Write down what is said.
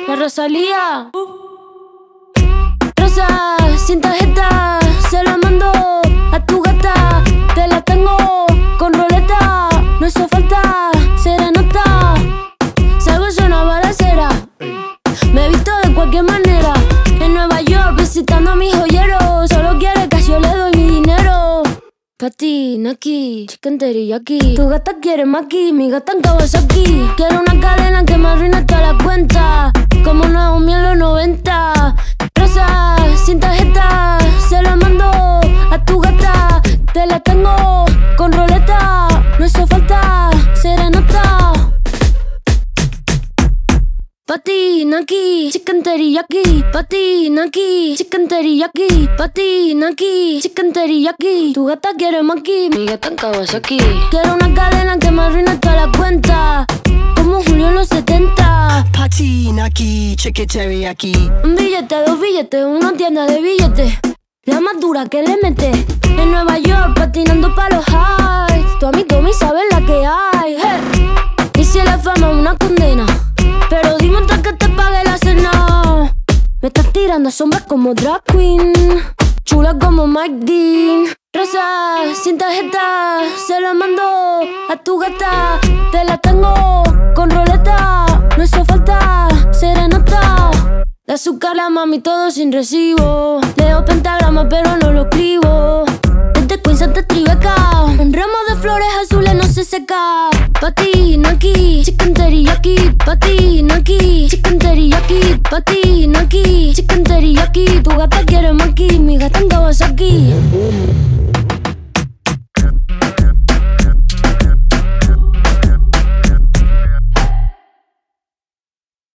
La Rosalía. Rosa, sin tarjeta, se la mando a tu gata. Te la tengo con roleta, no hizo falta serenata. Salgo en una balacera, me he visto de cualquier manera. En Nueva York visitando a mi joyero. Solo quiere que yo le doy mi dinero. Pati, Naki, chicken teriyaki. Tu gata quiere maki, mi gata en Kawasaki. Quiero una cadena que me arruine toda la cuenta, como Naomi en los 90. Rosa, sin tarjeta, se la mando a tu gata. Te la tengo con roleta, no hizo falta serenata. Pati, Naki, chicken teriyaki. Pati, Naki, chicken teriyaki. Pati, Naki, chicken teriyaki. Tu gata quiere maki, mi gata en Kawasaki. Quiero una cadena que me arruine toda la cuenta, como Julio en los 70. Pati, Naki, chicken teriyaki. Un billete, dos billetes, una tienda de billetes, la más dura que le mete. En Nueva York patinando pa' los highs. Tu amigo me sabe la que hay, hey. Y si la fama es una condena, pero dime antes que te pague la cena. Me estás tirando sombras como drag queen, chula como Mike Dean. Rosa, sin tarjeta, se la mando a tu gata. Te la tengo con roleta, no hizo falta serenata. De azúcar la mami todo sin recibo. Leo pentagrama pero no lo escribo. Desde Queens hasta Tribeca, un ramo de flores azules no se seca. Pati, Naki, chicken teriyaki. Pati, Naki, chicken teriyaki. Pati, Naki, chicken teriyaki. Tu gata quiere maki, mi gata en Kawasaki.